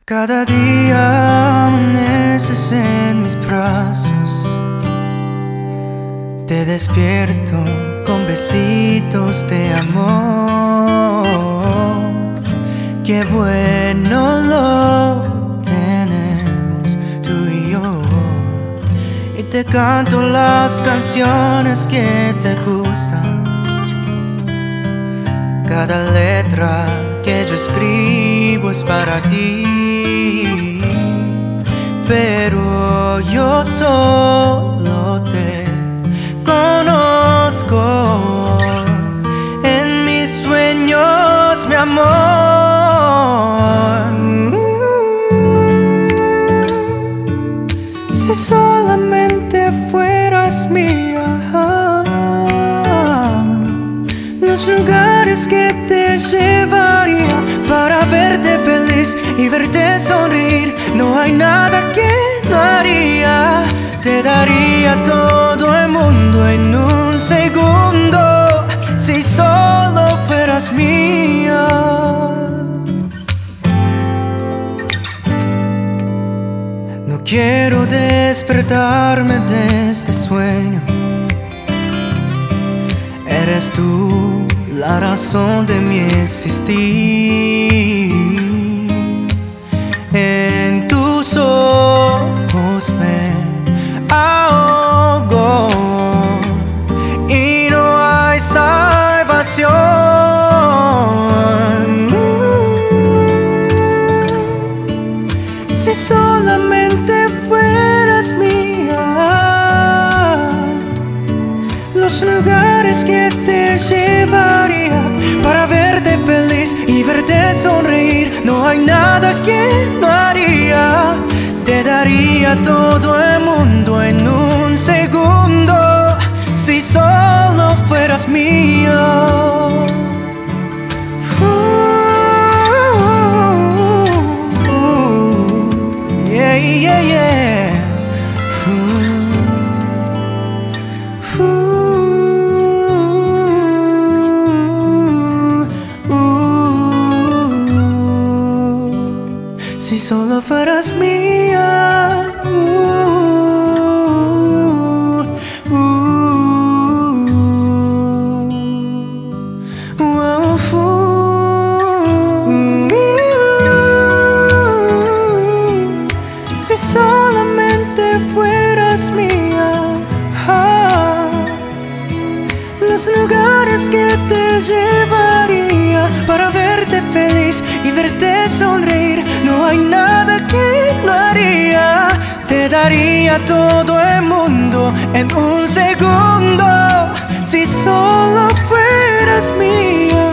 Cada día amaneces en mis brazos. Te despierto con besitos de amor. Qué bueno lo tenemos tú y yo. Y te canto las canciones que te gustan. Cada letra que yo escribo es para ti, pero yo solo te conozco en mis sueños, mi amor. Si solamente fueras mía, los lugares que te llevaría para verte feliz y verte sonreír. No hay nada que no haría. Te daría todo el mundo en un segundo si solo fueras mía. No quiero despertarme de este sueño. Eres tú la razón de mi existir. En tus ojos me ahogo y no hay salvación. Si solamente fueras mía, los lugares que te llevaría para verte feliz y verte sonreír. No hay nada que no haría. Te daría todo el mundo en un segundo si solo fueras mío. Yeah, yeah, yeah. Si solo fueras mía, si solamente fueras mía, los lugares que te llevaría para verte feliz y verte sonreír. No hay nada que no haría. Te daría todo el mundo en un segundo si solo fueras mía.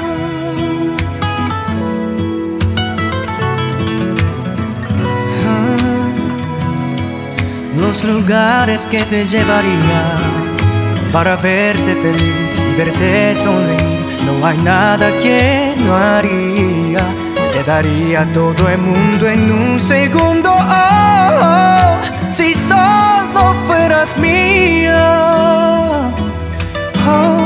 Los lugares que te llevaría para verte feliz y verte sonreír. No hay nada que no haría. Te daría todo el mundo en un segundo, si solo fueras mía.